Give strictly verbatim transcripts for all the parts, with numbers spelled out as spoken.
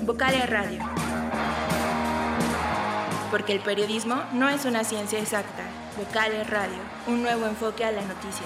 Vocales Radio. Porque el periodismo no es una ciencia exacta. Vocales Radio, un nuevo enfoque a la noticia.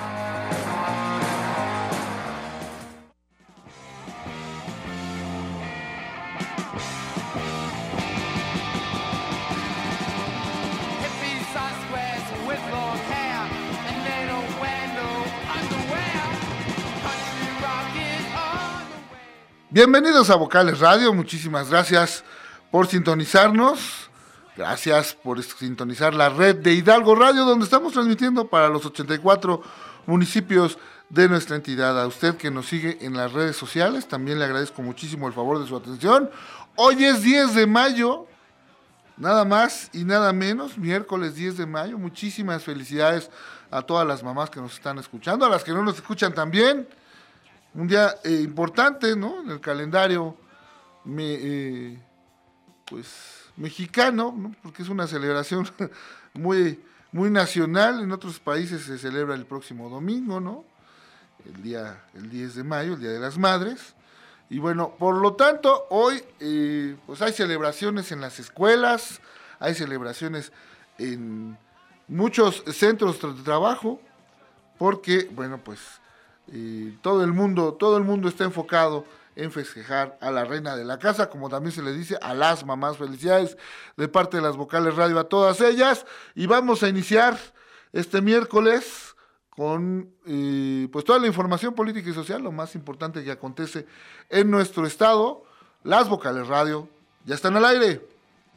Bienvenidos a Vocales Radio, muchísimas gracias por sintonizarnos, gracias por sintonizar la red de Hidalgo Radio, donde estamos transmitiendo para los ochenta y cuatro municipios de nuestra entidad. A usted que nos sigue en las redes sociales, también le agradezco muchísimo el favor de su atención. Hoy es diez de mayo, nada más y nada menos, miércoles diez de mayo, muchísimas felicidades a todas las mamás que nos están escuchando, a las que no nos escuchan también. Un día eh, importante, ¿no? En el calendario me, eh, pues, mexicano, ¿no? Porque es una celebración muy, muy nacional. En otros países se celebra el próximo domingo, ¿no? El día, el diez de mayo, el Día de las Madres. Y bueno, por lo tanto, hoy eh, pues hay celebraciones en las escuelas, hay celebraciones en muchos centros de trabajo, porque, bueno, pues... Y todo el mundo, todo el mundo está enfocado en festejar a la reina de la casa, como también se le dice a las mamás. Felicidades de parte de las Vocales Radio a todas ellas. Y vamos a iniciar este miércoles con eh, pues toda la información política y social, lo más importante que acontece en nuestro estado. Las Vocales Radio ya están al aire.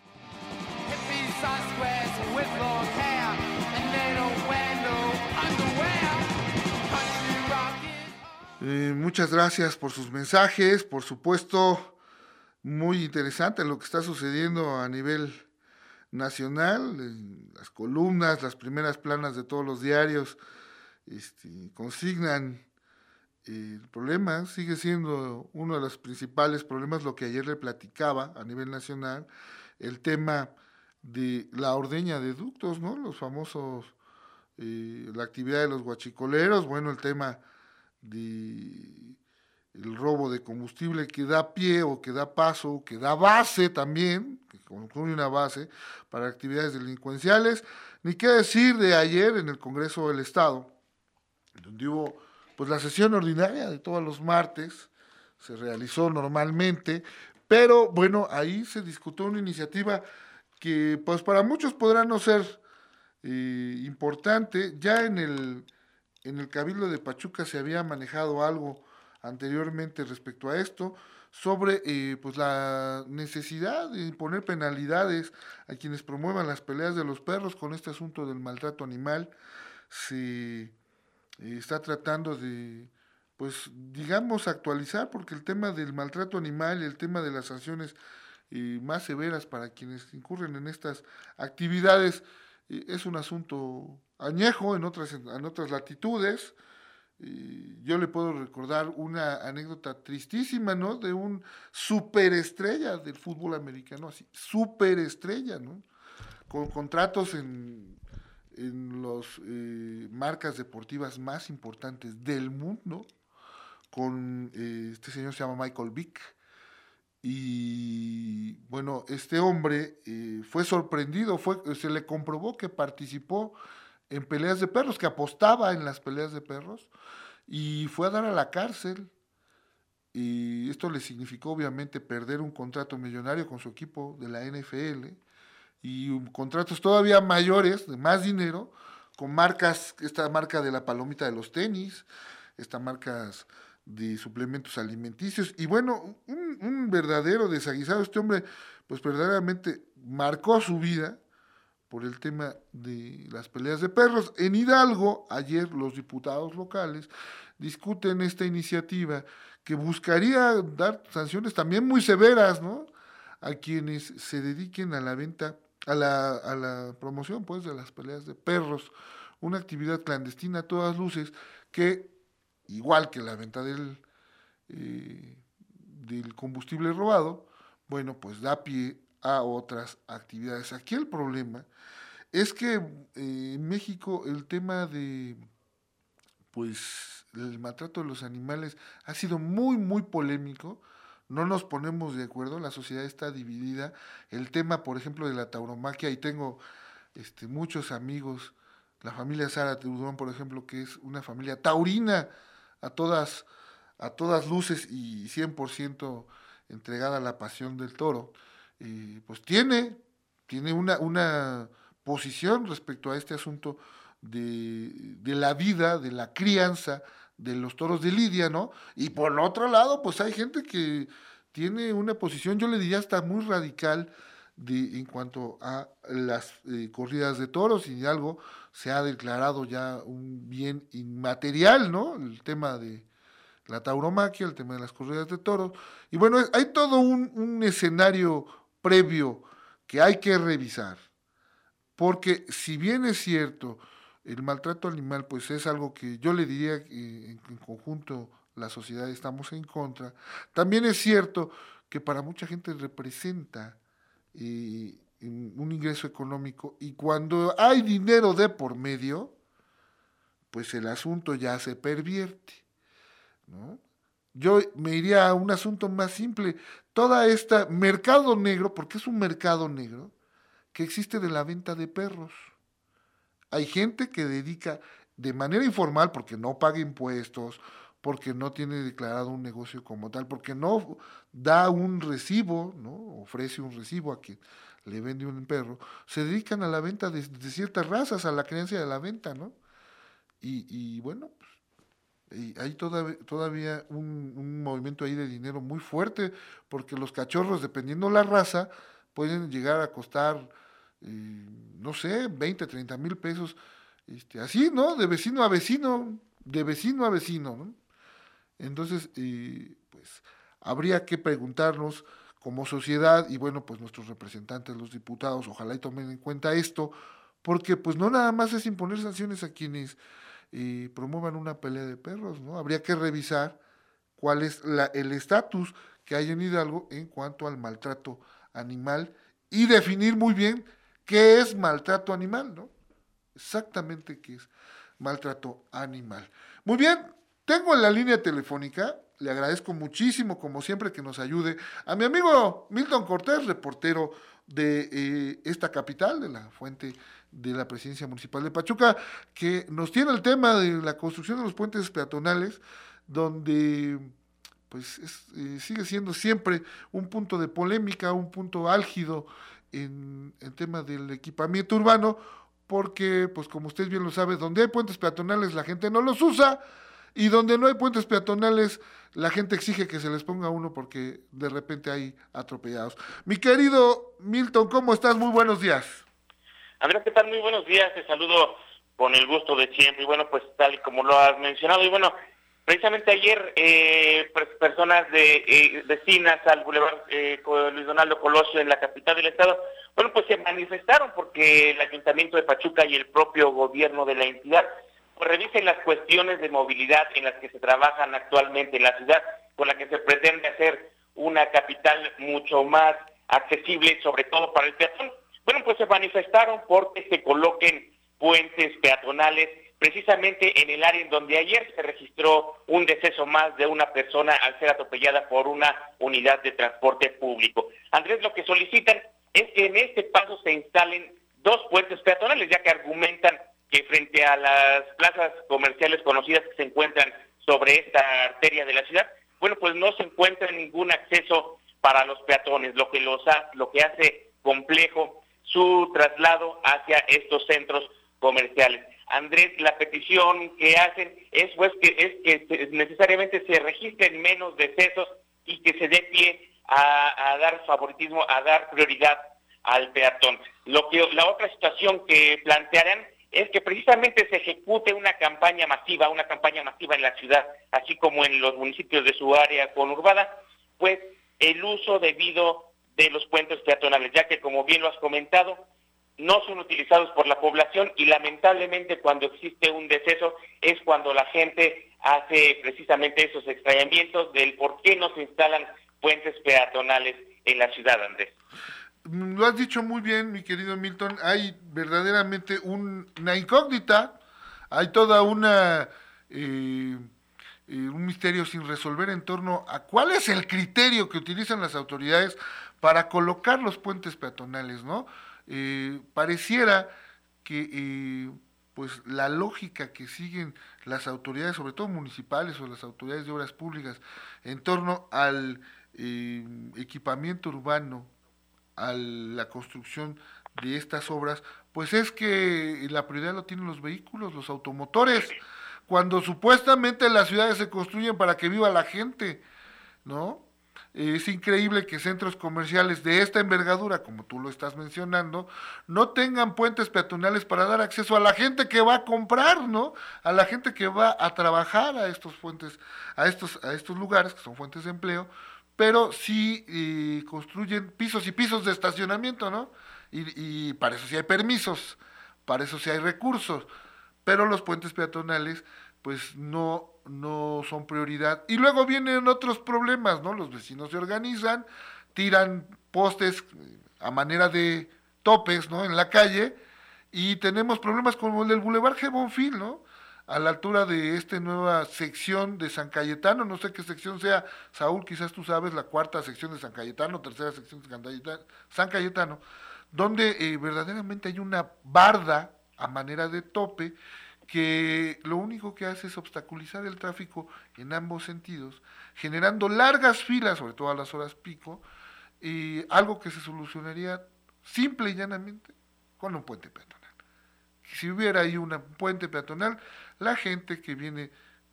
Eh, muchas gracias por sus mensajes, por supuesto, muy interesante lo que está sucediendo a nivel nacional, en las columnas, las primeras planas de todos los diarios este, consignan eh, el problema, sigue siendo uno de los principales problemas, lo que ayer le platicaba a nivel nacional, el tema de la ordeña de ductos, ¿no? Los famosos, eh, la actividad de los huachicoleros, bueno, el tema de el robo de combustible que da pie o que da paso, que da base también, que concluye una base para actividades delincuenciales. Ni qué decir de ayer en el Congreso del Estado, donde hubo pues la sesión ordinaria de todos los martes, se realizó normalmente, pero bueno, ahí se discutió una iniciativa que pues para muchos podrá no ser eh, importante. Ya en el En el Cabildo de Pachuca se había manejado algo anteriormente respecto a esto, sobre eh, pues la necesidad de imponer penalidades a quienes promuevan las peleas de los perros con este asunto del maltrato animal. Se eh, está tratando de, pues digamos, actualizar, porque el tema del maltrato animal y el tema de las sanciones eh, más severas para quienes incurren en estas actividades eh, es un asunto añejo en otras, en otras latitudes. Y yo le puedo recordar una anécdota tristísima, ¿no? De un superestrella del fútbol americano, así, superestrella, ¿no? Con contratos en, en las eh, marcas deportivas más importantes del mundo, con eh, este señor se llama Michael Vick. Y bueno, este hombre eh, fue sorprendido, fue, se le comprobó que participó en peleas de perros, que apostaba en las peleas de perros, y fue a dar a la cárcel, y esto le significó obviamente perder un contrato millonario con su equipo de la N F L, y um, contratos todavía mayores, de más dinero, con marcas, esta marca de la palomita de los tenis, esta marca de suplementos alimenticios, y bueno, un, un verdadero desaguisado. Este hombre, pues verdaderamente marcó su vida por el tema de las peleas de perros. En Hidalgo, ayer los diputados locales discuten esta iniciativa que buscaría dar sanciones también muy severas, ¿no?, a quienes se dediquen a la venta, a la, a la promoción, pues, de las peleas de perros, una actividad clandestina a todas luces que, igual que la venta del, eh, del combustible robado, bueno, pues da pie a otras actividades. Aquí el problema es que eh, en México el tema de pues el maltrato de los animales ha sido muy, muy polémico, no nos ponemos de acuerdo, la sociedad está dividida. El tema, por ejemplo, de la tauromaquia, y tengo este, muchos amigos, la familia Zárate Udón, por ejemplo, que es una familia taurina a todas, a todas luces y cien por ciento entregada a la pasión del toro, y pues tiene, tiene una, una posición respecto a este asunto de, de la vida, de la crianza de los toros de lidia, ¿no? Y por otro lado, pues hay gente que tiene una posición, yo le diría hasta muy radical, de, en cuanto a las eh, corridas de toros, y algo se ha declarado ya un bien inmaterial, ¿no? El tema de la tauromaquia, el tema de las corridas de toros. Y bueno, hay todo un, un escenario previo que hay que revisar, porque si bien es cierto, el maltrato animal pues es algo que yo le diría que en, en conjunto la sociedad estamos en contra, también es cierto que para mucha gente representa eh, un ingreso económico, y cuando hay dinero de por medio, pues el asunto ya se pervierte, ¿no? Yo me iría a un asunto más simple, toda esta mercado negro, porque es un mercado negro, que existe de la venta de perros. Hay gente que dedica de manera informal, porque no paga impuestos, porque no tiene declarado un negocio como tal, porque no da un recibo, ¿no? Ofrece un recibo a quien le vende un perro, se dedican a la venta de, de ciertas razas, a la creencia de la venta, ¿no? Y, y bueno, pues, y hay todavía, todavía un, un movimiento ahí de dinero muy fuerte, porque los cachorros, dependiendo la raza, pueden llegar a costar, eh, no sé, veinte, treinta mil pesos, este, así, ¿no? De vecino a vecino, de vecino a vecino, ¿no? Entonces, eh, pues, habría que preguntarnos como sociedad, y bueno, pues nuestros representantes, los diputados, ojalá y tomen en cuenta esto, porque pues no nada más es imponer sanciones a quienes eh, promuevan una pelea de perros, ¿no? Habría que revisar cuál es la, el estatus que hay en Hidalgo en cuanto al maltrato animal, y definir muy bien qué es maltrato animal, ¿no? Exactamente qué es maltrato animal. Muy bien, tengo en la línea telefónica, le agradezco muchísimo, como siempre, que nos ayude a mi amigo Milton Cortés, reportero de eh, esta capital, de la fuente de la Presidencia Municipal de Pachuca, que nos tiene el tema de la construcción de los puentes peatonales, donde pues es, eh, sigue siendo siempre un punto de polémica, un punto álgido en el tema del equipamiento urbano, porque, pues como usted bien lo sabe, donde hay puentes peatonales la gente no los usa, y donde no hay puentes peatonales la gente exige que se les ponga uno porque de repente hay atropellados. Mi querido Milton, ¿cómo estás? Muy buenos días. Andrés, ¿qué tal? Muy buenos días, te saludo con el gusto de siempre, y bueno, pues tal y como lo has mencionado, y bueno, precisamente ayer eh, pues, personas de eh, vecinas al Boulevard eh, Luis Donaldo Colosio en la capital del estado, bueno, pues se manifestaron porque el Ayuntamiento de Pachuca y el propio gobierno de la entidad pues revisen las cuestiones de movilidad en las que se trabajan actualmente en la ciudad, con la que se pretende hacer una capital mucho más accesible, sobre todo para el peatón. Bueno, pues se manifestaron porque se coloquen puentes peatonales precisamente en el área en donde ayer se registró un deceso más de una persona al ser atropellada por una unidad de transporte público. Andrés, lo que solicitan es que en este paso se instalen dos puentes peatonales, ya que argumentan que frente a las plazas comerciales conocidas que se encuentran sobre esta arteria de la ciudad, bueno, pues no se encuentra ningún acceso para los peatones, lo que los ha, lo que hace complejo su traslado hacia estos centros comerciales. Andrés, la petición que hacen es pues que es que necesariamente se registren menos decesos y que se dé pie a, a dar favoritismo, a dar prioridad al peatón. Lo que la otra situación que plantearán es que precisamente se ejecute una campaña masiva, una campaña masiva en la ciudad, así como en los municipios de su área conurbada, pues el uso debido de los puentes peatonales, ya que como bien lo has comentado, no son utilizados por la población, y lamentablemente cuando existe un deceso es cuando la gente hace precisamente esos extrañamientos del por qué no se instalan puentes peatonales en la ciudad, Andrés. Lo has dicho muy bien, mi querido Milton, hay verdaderamente un, una incógnita, hay toda una, eh, eh, un misterio sin resolver en torno a cuál es el criterio que utilizan las autoridades para colocar los puentes peatonales, ¿no? Eh, pareciera que eh, pues la lógica que siguen las autoridades, sobre todo municipales o las autoridades de obras públicas, en torno al eh, equipamiento urbano, a la construcción de estas obras, pues es que la prioridad lo tienen los vehículos, los automotores, cuando supuestamente las ciudades se construyen para que viva la gente, ¿no? Es increíble que centros comerciales de esta envergadura, como tú lo estás mencionando, no tengan puentes peatonales para dar acceso a la gente que va a comprar, ¿no? A la gente que va a trabajar a estos puentes, a estos, a estos lugares que son fuentes de empleo, pero sí eh, construyen pisos y pisos de estacionamiento, ¿no? Y, y para eso sí hay permisos, para eso sí hay recursos, pero los puentes peatonales pues no, no son prioridad. Y luego vienen otros problemas, ¿no? Los vecinos se organizan, tiran postes a manera de topes, ¿no? En la calle, y tenemos problemas como el del Boulevard G. Bonfil, ¿no? A la altura de esta nueva sección de San Cayetano, no sé qué sección sea, Saúl, quizás tú sabes, la cuarta sección de San Cayetano, tercera sección de San Cayetano, San Cayetano donde eh, verdaderamente hay una barda a manera de tope que lo único que hace es obstaculizar el tráfico en ambos sentidos, generando largas filas, sobre todo a las horas pico, y algo que se solucionaría simple y llanamente con un puente peatonal. Si hubiera ahí un puente peatonal, la gente que viene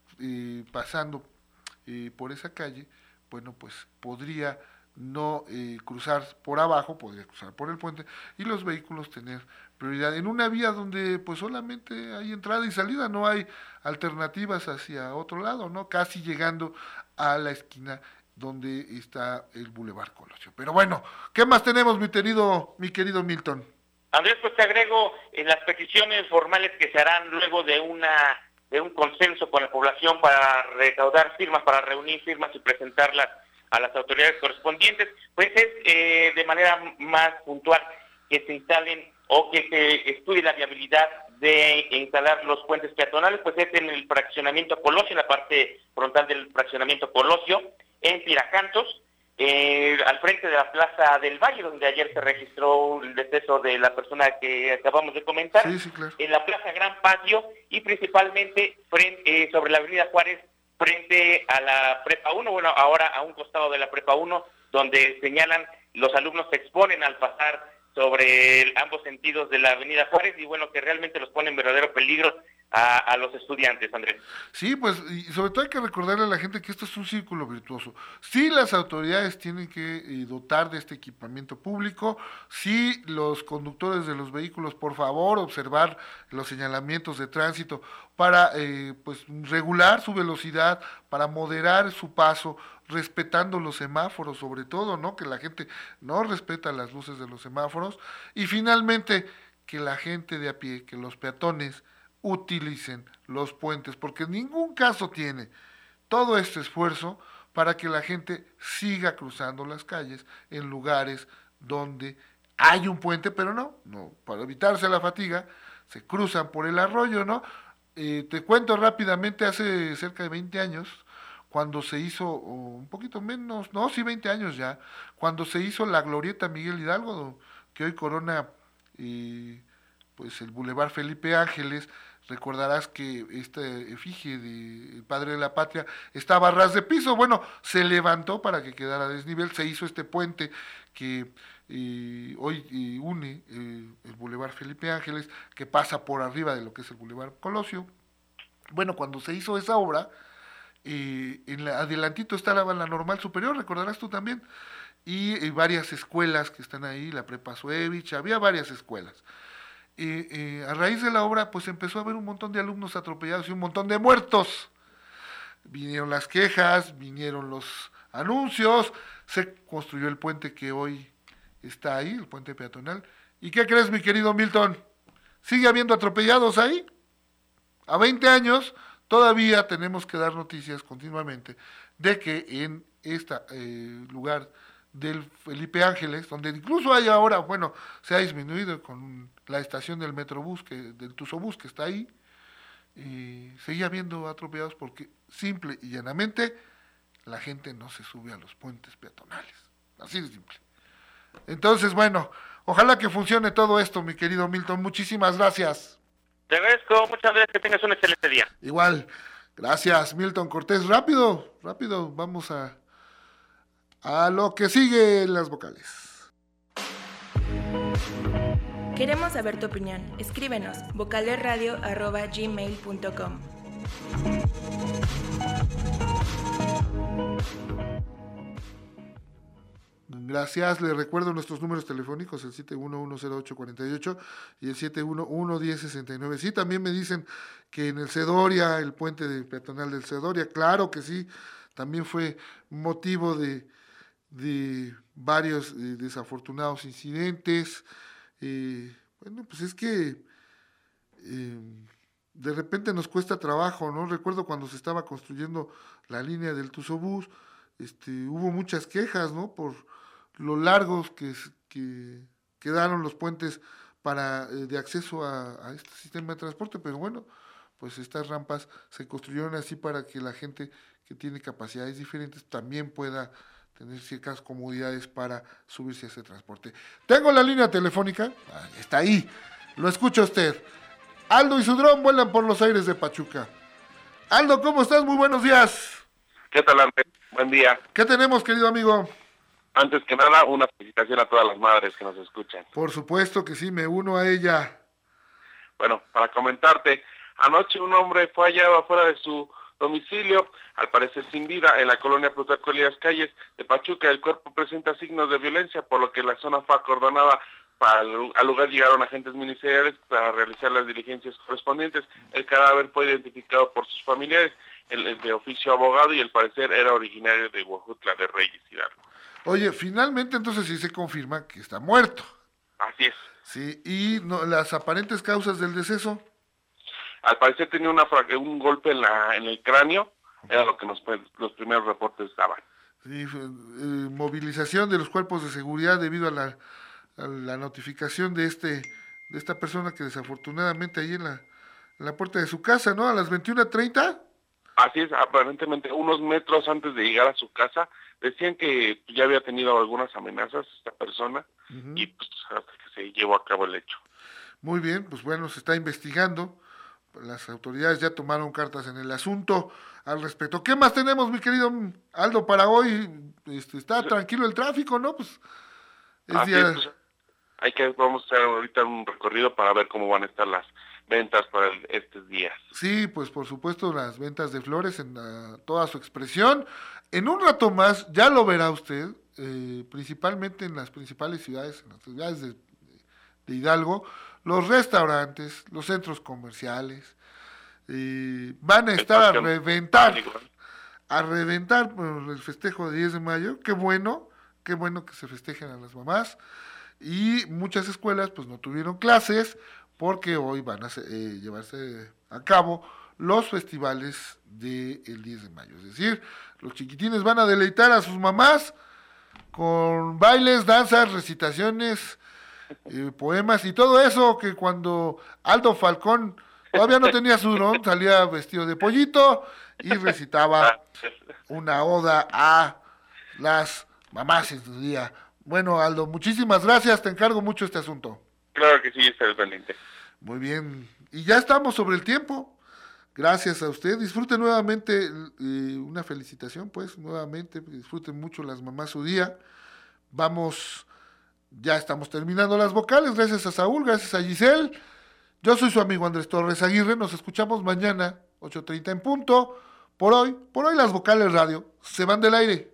eh, pasando eh, por esa calle, bueno, pues podría no eh, cruzar por abajo, podría cruzar por el puente, y los vehículos tener prioridad en una vía donde pues solamente hay entrada y salida, no hay alternativas hacia otro lado, ¿no? Casi llegando a la esquina donde está el Boulevard Colosio. Pero bueno, ¿qué más tenemos, mi querido, mi querido Milton? Andrés, pues te agrego en las peticiones formales que se harán luego de una de un consenso con la población para recaudar firmas, para reunir firmas y presentarlas a las autoridades correspondientes, pues es eh, de manera más puntual que se instalen o que se estudie la viabilidad de instalar los puentes peatonales, pues es en el fraccionamiento Colosio, en la parte frontal del fraccionamiento Colosio, en Tiracantos, eh, al frente de la Plaza del Valle, donde ayer se registró el deceso de la persona que acabamos de comentar, sí, sí, claro. En la Plaza Gran Patio y principalmente frente, eh, sobre la Avenida Juárez, frente a la Prepa uno, bueno, ahora a un costado de la Prepa uno, donde señalan, los alumnos se exponen al pasar sobre el, ambos sentidos de la Avenida Juárez, y bueno, que realmente los pone en verdadero peligro a, a los estudiantes, Andrés. Sí, pues, y sobre todo hay que recordarle a la gente que esto es un círculo virtuoso. Sí, las autoridades tienen que eh, dotar de este equipamiento público, sí, los conductores de los vehículos, por favor, observar los señalamientos de tránsito para, eh, pues, regular su velocidad, para moderar su paso, respetando los semáforos, sobre todo, ¿no? Que la gente no respeta las luces de los semáforos, y finalmente, que la gente de a pie, que los peatones, utilicen los puentes, porque en ningún caso tiene todo este esfuerzo para que la gente siga cruzando las calles en lugares donde hay un puente, pero no, no, para evitarse la fatiga, se cruzan por el arroyo, ¿no? Eh, te cuento rápidamente, hace cerca de veinte años, cuando se hizo, o un poquito menos, no, sí, veinte años ya, cuando se hizo la glorieta Miguel Hidalgo, que hoy corona eh, pues el Boulevard Felipe Ángeles. Recordarás que esta efigie del padre de la patria estaba a ras de piso. Bueno, se levantó para que quedara a desnivel, se hizo este puente que eh, hoy eh, une eh, el Boulevard Felipe Ángeles, que pasa por arriba de lo que es el Boulevard Colosio. Bueno, cuando se hizo esa obra, eh, en la, adelantito estaba la Normal Superior, recordarás tú también, y eh, varias escuelas que están ahí, la Prepa Suevich, había varias escuelas. Eh, eh, a raíz de la obra, pues empezó a haber un montón de alumnos atropellados y un montón de muertos. Vinieron las quejas, vinieron los anuncios, se construyó el puente que hoy está ahí, el puente peatonal. ¿Y qué crees, mi querido Milton? ¿Sigue habiendo atropellados ahí? A veinte años todavía tenemos que dar noticias continuamente de que en este eh, lugar del Felipe Ángeles, donde incluso hay ahora, bueno, se ha disminuido con la estación del Metrobús, que, del Tuzobús que está ahí, eh, seguía habiendo atropellados porque simple y llanamente la gente no se sube a los puentes peatonales. Así de simple. Entonces, bueno, ojalá que funcione todo esto, mi querido Milton. Muchísimas gracias. Te agradezco, muchas gracias, que tengas un excelente día. Igual, gracias, Milton Cortés. Rápido, rápido, vamos a, a lo que sigue en las vocales. Queremos saber tu opinión. Escríbenos vocalesradio arroba gmail punto com. Gracias, les recuerdo nuestros números telefónicos, el siete uno uno cero ocho cuatro ocho y el siete uno uno uno cero seis nueve. Sí, también me dicen que en el Cedoria, el puente de peatonal del Cedoria, claro que sí, también fue motivo de, de varios eh, desafortunados incidentes. Eh, bueno, pues es que eh, de repente nos cuesta trabajo, ¿no? Recuerdo cuando se estaba construyendo la línea del Tuzobús, este, hubo muchas quejas, ¿no? Por lo largos que, que quedaron los puentes para eh, de acceso a, a este sistema de transporte, pero bueno, pues estas rampas se construyeron así para que la gente que tiene capacidades diferentes también pueda tener ciertas comodidades para subirse a ese transporte. Tengo la línea telefónica, ah, está ahí, lo escucha usted. Aldo y su dron vuelan por los aires de Pachuca. Aldo, ¿cómo estás? Muy buenos días. ¿Qué tal, Andrés? Buen día. ¿Qué tenemos, querido amigo? Antes que nada, una felicitación a todas las madres que nos escuchan. Por supuesto que sí, me uno a ella. Bueno, para comentarte, anoche un hombre fue hallado afuera de su domicilio, al parecer sin vida, en la colonia Plutarco Elías Calles de Pachuca. El cuerpo presenta signos de violencia, por lo que la zona fue acordonada. Para el, al lugar llegaron agentes ministeriales para realizar las diligencias correspondientes. El cadáver fue identificado por sus familiares, el, el de oficio abogado, y al parecer era originario de Huajutla de Reyes, Hidalgo. Oye, finalmente entonces sí se confirma que está muerto. Así es. Sí, y no, las aparentes causas del deceso. Al parecer tenía una un golpe en la en el cráneo, era lo que nos los primeros reportes daban. Sí, eh, movilización de los cuerpos de seguridad debido a la, a la notificación de este de esta persona que desafortunadamente ahí en la, en la puerta de su casa, ¿no? A las veintiuna treinta. Así es, aparentemente unos metros antes de llegar a su casa, decían que ya había tenido algunas amenazas esta persona, uh-huh. y pues hasta que se llevó a cabo el hecho. Muy bien, pues bueno, se está investigando, las autoridades ya tomaron cartas en el asunto al respecto. ¿Qué más tenemos, mi querido Aldo, para hoy? Este, está sí. Tranquilo el tráfico, ¿no? Pues es Así día... es, pues, hay que, vamos a hacer ahorita un recorrido para ver cómo van a estar las ventas para el, estos días. Sí, pues por supuesto las ventas de flores en uh, toda su expresión. En un rato más, ya lo verá usted, eh, principalmente en las principales ciudades, en las ciudades de, de Hidalgo, los restaurantes, los centros comerciales, eh, van a estar a reventar, a reventar por el festejo de diez de mayo. Qué bueno, qué bueno que se festejen a las mamás. Y muchas escuelas pues no tuvieron clases, porque hoy van a eh, llevarse a cabo los festivales del diez de mayo. Es decir, los chiquitines van a deleitar a sus mamás con bailes, danzas, recitaciones, eh, poemas y todo eso que cuando Aldo Falcón todavía no tenía su dron, salía vestido de pollito y recitaba una oda a las mamás en su día. Bueno, Aldo, muchísimas gracias, te encargo mucho este asunto. Claro que sí, estaré pendiente. Muy bien, y ya estamos sobre el tiempo. Gracias a usted. Disfruten nuevamente, eh, una felicitación, pues, nuevamente. Disfruten mucho las mamás su día. Vamos, ya estamos terminando las vocales. Gracias a Saúl, gracias a Giselle. Yo soy su amigo Andrés Torres Aguirre. Nos escuchamos mañana, ocho treinta en punto. Por hoy, por hoy las vocales radio se van del aire.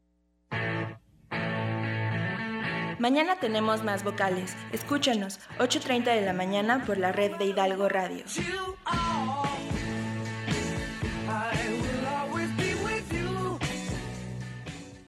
Mañana tenemos más vocales. Escúchanos, ocho treinta de la mañana por la red de Hidalgo Radio.